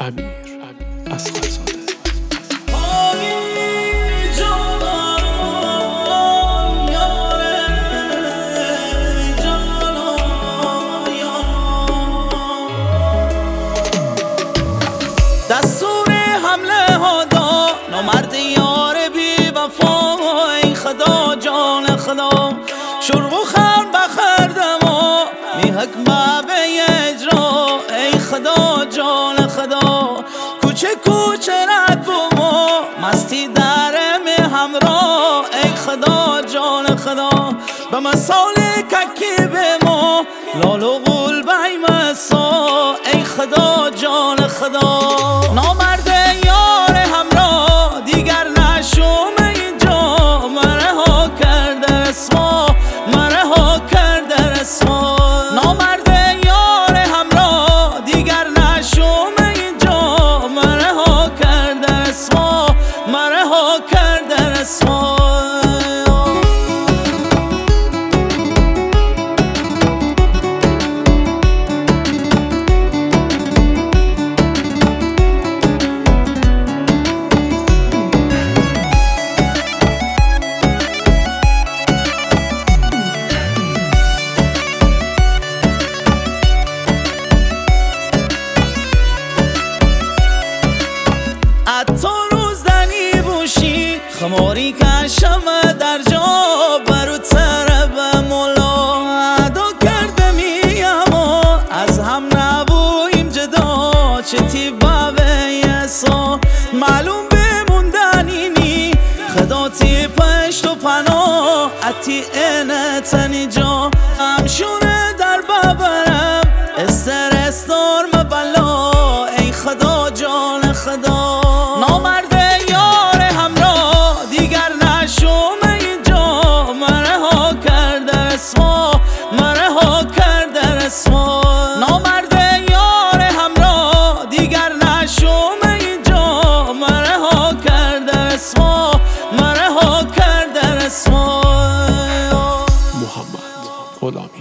امیر اصغرزاده. دستور حمله ها دا نامرد یار بی وفا، ای خدا جان خدا شرق و خر بخردم و میهک به اجرا، ای خدا جان خدا کوچه کوچه رد بومو مستی درم همراه، ای خدا جان خدا به مسال ککی به ما لال و غول بیمسا، ای خدا جان خدا نامرد یار همراه دیگر نشوم اینجا، مره ها کرده رسوا، مره ها کرده رسوا، نامرد یار همراه دیگر نشوم اینجا، مره ها کرده رسوا، مره ها کرده رسوا. حتی روزدنی بوشی خماری کشم در جا برو طرب مولا ادا کرده میم و از هم نبویم جدا، چه تیبه به یسا معلوم بموندنی نی خداتی پشت و پناه اتی اینتنی جا همشونه در ببرم استرس دارم بلا، ای خدا جان خدا نامرد یار همراه دیگر نشوم اینجا، مره ها کرده رسوا، مره ها کرده رسوا، نامرد یار همراه دیگر نشوم اینجا، مره ها کرده رسوا، مره ها کرده رسوا. محمد غلامی.